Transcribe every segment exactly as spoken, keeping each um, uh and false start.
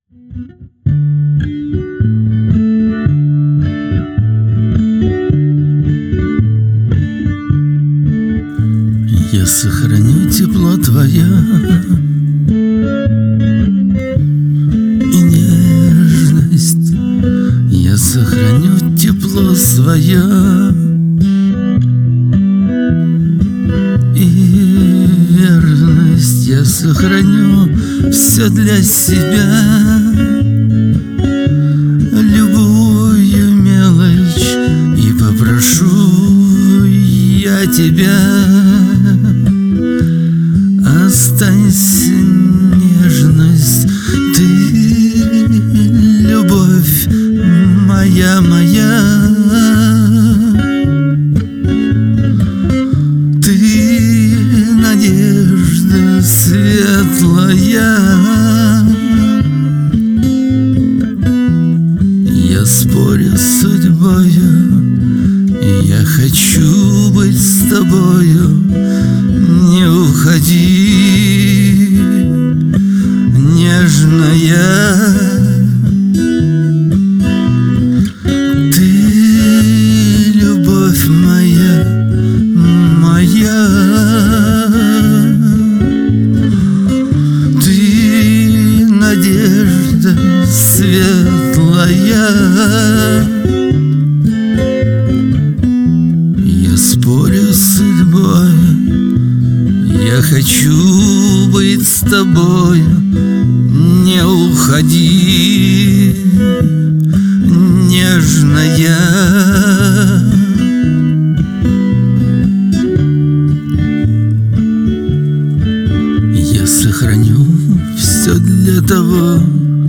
Я сохраню тепло твое и нежность, я сохраню тепло свое и верность, я сохраню все для себя. Любую мелочь и попрошу я тебя: останься, нежность, ты любовь моя, моя. Ты надежда светлая. Я спорю с судьбою, я хочу быть с тобою. Не уходи, нежная. Ты любовь моя, моя. Ты надежда светлая. Я спорю с судьбой, я хочу быть с тобою. Не уходи, нежная. Я сохраню все для того,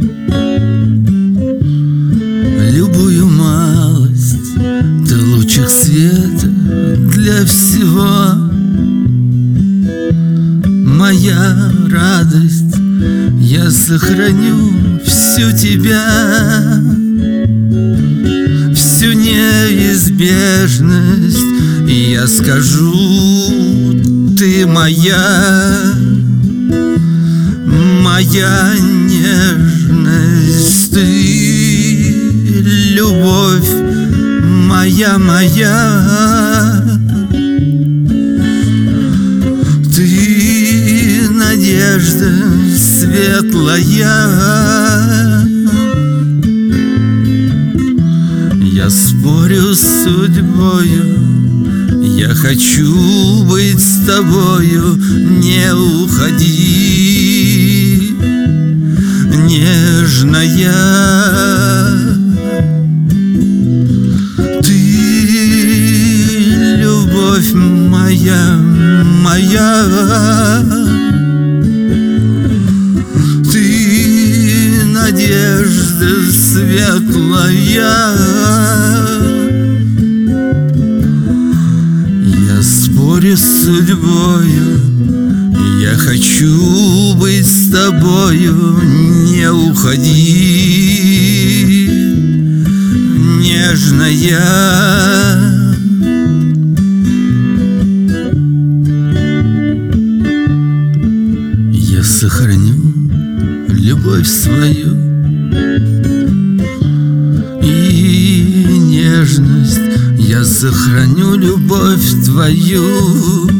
любую малость, ты лучик света для всего. Моя радость, я сохраню всю тебя, всю неизбежность, и я скажу: ты моя, моя нежность, ты любовь моя, моя. Ты надежда светлая. Я спорю с судьбою, я хочу быть с тобою. Не уходи, нежная. Ты любовь моя, моя. Ты надежда светлая. Я спорю с судьбою, я хочу быть с тобою. Не уходи, нежная. Я сохраню любовь свою и нежность, я сохраню любовь твою.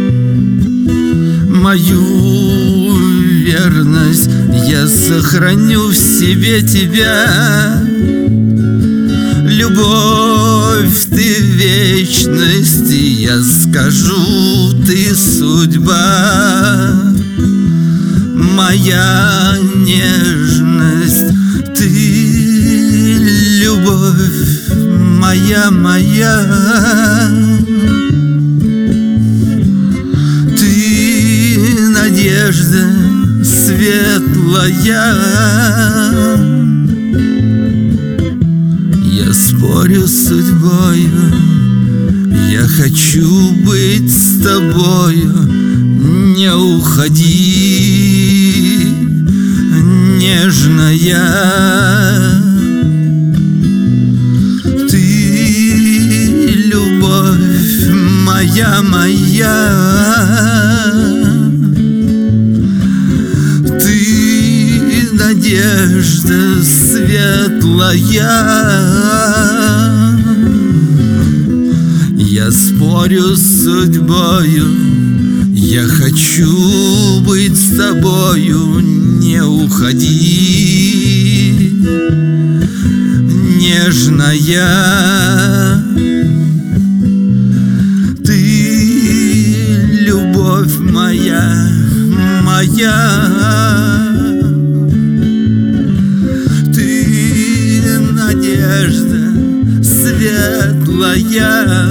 Мою верность я сохраню в себе тебя. Любовь, ты вечность, и я скажу: ты судьба. Моя нежность, ты любовь моя, моя. Ты надежда светлая. Я спорю с судьбою, я хочу быть с тобою. Не уходи, нежная. Ты любовь моя, моя. Ты надежда светлая. Я спорю с судьбою, я хочу быть с тобою, не уходи, нежная. Ты любовь моя, моя. Ты надежда светлая.